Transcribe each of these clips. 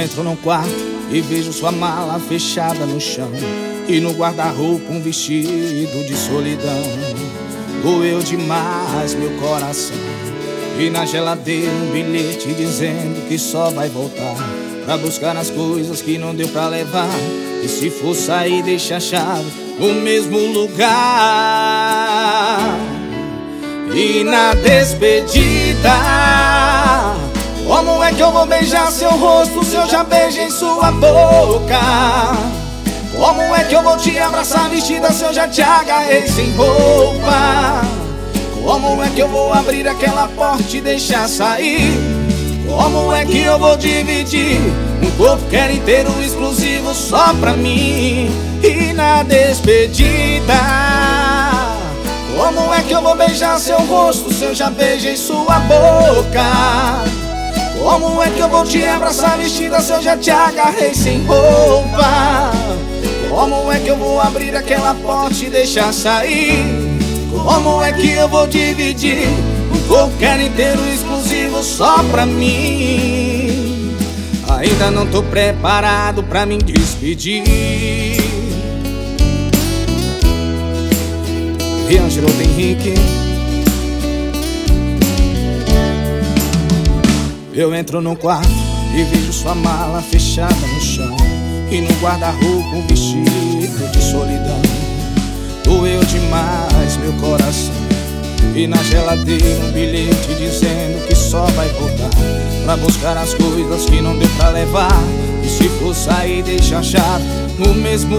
entro num quarto e vejo sua mala fechada no chão, e no guarda-roupa um vestido de solidão. Doeu demais meu coração, e na geladeira um bilhete dizendo que só vai voltar pra buscar as coisas que não deu pra levar. E se for sair, deixa a chave no mesmo lugar. E na despedida, como é que eu vou beijar seu rosto se eu já beijei sua boca? Como é que eu vou te abraçar vestida se eu já te agarrei sem roupa? Como é que eu vou abrir aquela porta e deixar sair? Como é que eu vou dividir um corpo que era inteiro, exclusivo só pra mim? E na despedida, como é que eu vou beijar seu rosto se eu já beijei sua boca? Como é que eu vou te abraçar vestida se eu já te agarrei sem roupa? Como é que eu vou abrir aquela porta e deixar sair? Como é que eu vou dividir um corpo que era inteiro, exclusivo só pra mim? Ainda não tô preparado pra me despedir. Riangelo Henrique. Eu entro no quarto e vejo sua mala fechada no chão, e no guarda-roupa um vestido de solidão. Doeu demais meu coração, e na geladeira um bilhete dizendo que só vai voltar pra buscar as coisas que não deu pra levar. E se for sair, deixa a chave no mesmo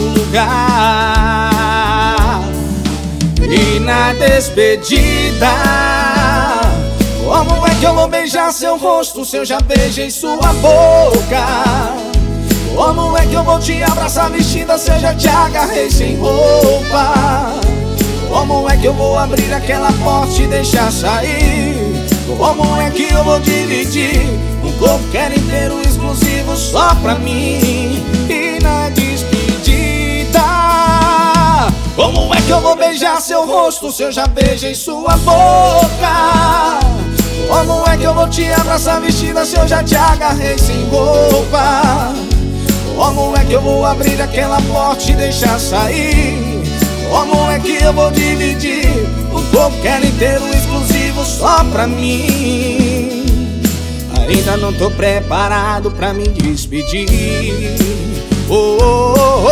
lugar. E na despedida, como é que eu vou beijar seu rosto se eu já beijei sua boca? Como é que eu vou te abraçar vestida se eu já te agarrei sem roupa? Como é que eu vou abrir aquela porta e deixar sair? Como é que eu vou dividir um corpo que era inteiro, exclusivo só pra mim? E na despedida, como é que eu vou beijar seu rosto se eu já beijei sua boca? Como é que eu vou te abraçar vestida se eu já te agarrei sem roupa? Como é que eu vou abrir aquela porta e deixar sair? Como é que eu vou dividir o corpo que era inteiro, exclusivo só pra mim? Ainda não tô preparado pra me despedir. Oh, oh,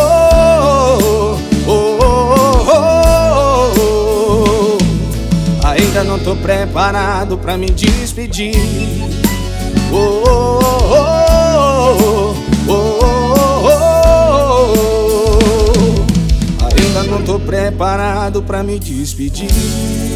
oh, oh, oh, oh, oh. Ainda não tô preparado pra me despedir. Oh, oh, oh, oh, oh. Não tô preparado pra me despedir.